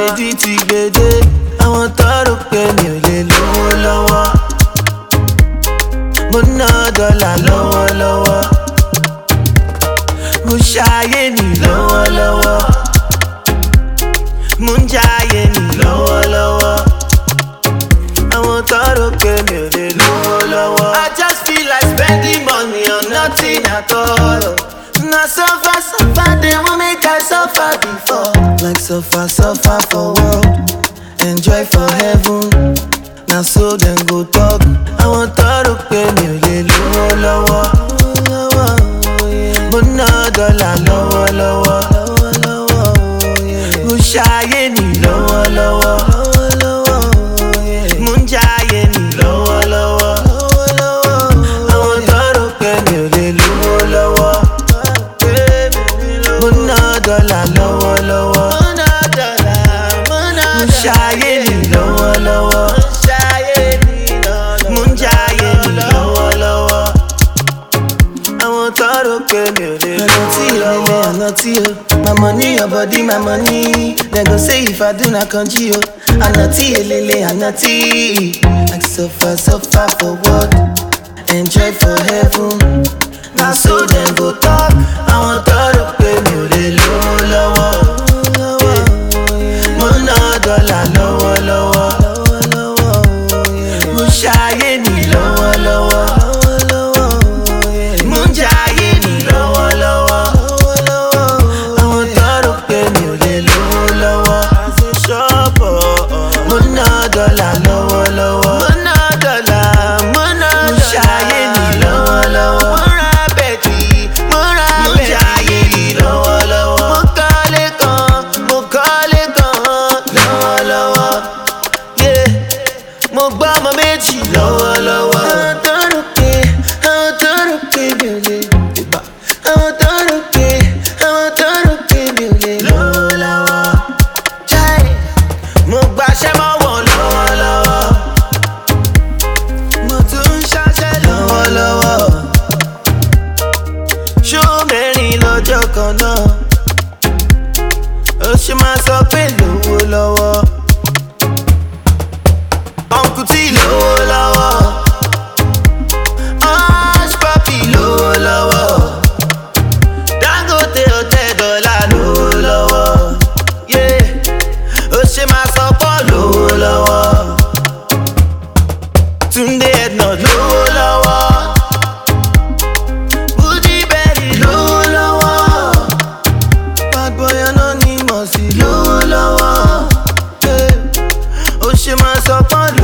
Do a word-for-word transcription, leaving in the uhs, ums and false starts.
ìdí ti gbèdé. Àwọn tọrọ pé mi ò lè lówó lọ́wọ́. Mo ná dọ́là lọ́wọ́lọ́wọ́. Mo ṣayé mi lọ́wọ́lọ́wọ́. Mo ń jayé mi lọ́wọ́lọ́wọ́. Àwọn tọrọ pé mi ò lè lówó lọ́wọ́. I just feel like spending money on nothing at all. Na suffer, suffer, they won't make I suffer before. Like suffer, suffer for world, enjoy for heaven. Now so then go talk. I want to pay me a little lower. But no dollar lower, lower. Go shy ni lower, lower. Munjaye ni lower, lower. I want to pay me a little lower. But no dollar lower, lower. Munjaye ni lower, lower. My money, your body, my money. They go say if I do not conjure you, I'm not lele, I'm not like suffer, suffer for what? Enjoy for heaven. Now so then go talk. I want to pay me the low, lower. Mona dollar lower, lower. Mushaye ni lower, lower. Munjaye ni lower, lower. Dollar lower, lower. Mona dollar, mona mushaye ni lower, lower. Mora beti, mora mushaye ni lower, lower. Mo kale kan, mo kale kan, lower, lower. Yeah, mo gba mo méjì lower, lower. Àwọn tó rò pé, àwọn tó rò pé mi ò lè. Àwọn tó rò pé, àwọn tó rò pé mi ò lè. Lower, lower. Chai, mo gbaṣẹ́ mọ́ wọn. Lọ́jọ́ kan náà ó ṣe máa sọ pé lówó lọ́wọ́. Uncle T lówó lọ́wọ́. Hush Papi lówó lọ́wọ́. Dangote hotel dọ́là lówó lọ́wọ́. Ó ṣe máa sọ pọ̀ lówó lọ́wọ́. Túndé Edna lówó lọ́wọ́. Lower, lower, hey. Oh, she must up on